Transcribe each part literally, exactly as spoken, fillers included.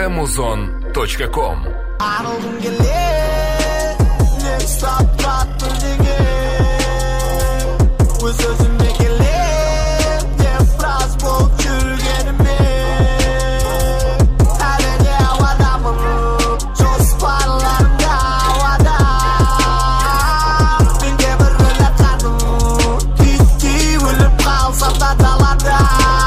amazon точка ком. Арылғым келе, не ұстап тұратын неге, өз өзіме келе, деп біраз болып жүргеніме, әлі де ауадамын, жоспарларымда ауада, менде бір рөлет қадым, күйттей өліп қалсам да далада.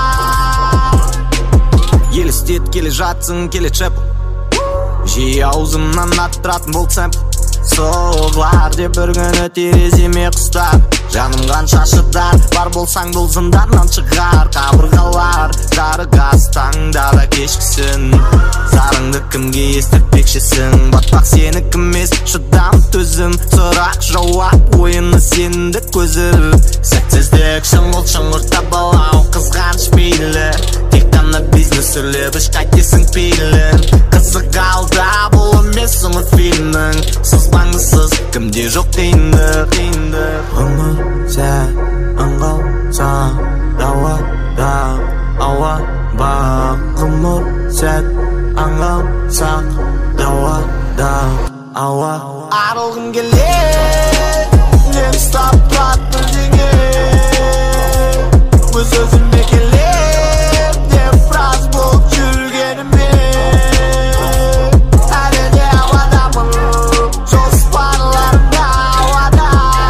Елестет келе жатсың, келе чеп, жиі аузымнан аттыратын бұл цемп. Соғылар деп бір күні тереземе қыстар, жанымған шашыдар, бар болсаң бұл зынданнан шығар. Қабырғалар жарығас таңдара кешкісін, зарыңды кімге естіртпекшісің? Батпақ сені кімес, шыдам төзім, сұрақ жауап ойыны сенді көзір. Сәтсіздік шыңғыл шыңғыр табалау, қызғаныш мейлі, тек қана бизнес үрлеп іш қайтесің пейлін. Қызық алда бұл емес ұмыт фильмнің, сызбаңдысыз кімде жоқ қиындық, қиындық. Ұмыт сәт аңғалса дауада ауа бақ, ұмыт сәт аңғалсақ дауада ауа. Арылғым келе, не ұстап тұратын неге, өз өзіме келе, деп біраз болып жүргеніме, әлі де ауадамын, жоспарларымда ауада,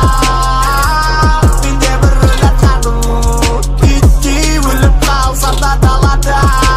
менде бір рөлет қадым, күйттей өліп қалсам да далада.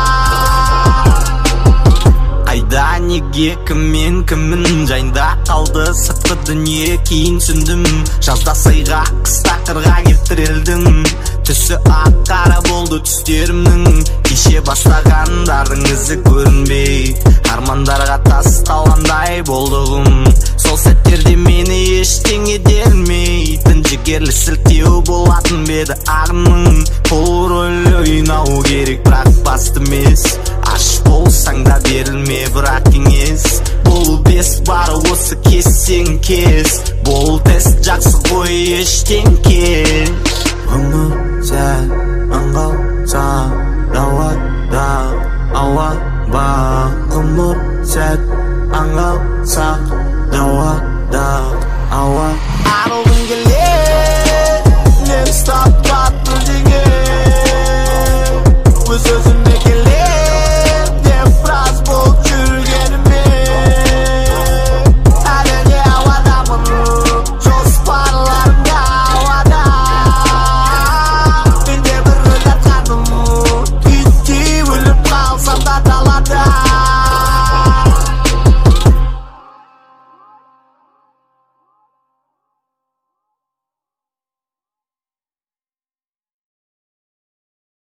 Қайда, неге, кіммен, кімін жайында қалды сыртқы дүние, кейін түсіндім. Жазда сайға, қыста қырға кептірелдім, түсі ақ қара болды түстерімнің. Кеше бастағандардың ізі көрінбей, армандарға тасталғандай болдығым. Сол сәттерде мені ештеңе делмейтін, жігерлі сілтеу болатын беді ағының. Бұл рөл ойнау керек, бірақ басты емес. Аш болсаң да берілме бірақ кеңес, бұл бес бары осы кессең кес, бұл тест жақсы ғой ештен кеш. Ұмыт сәт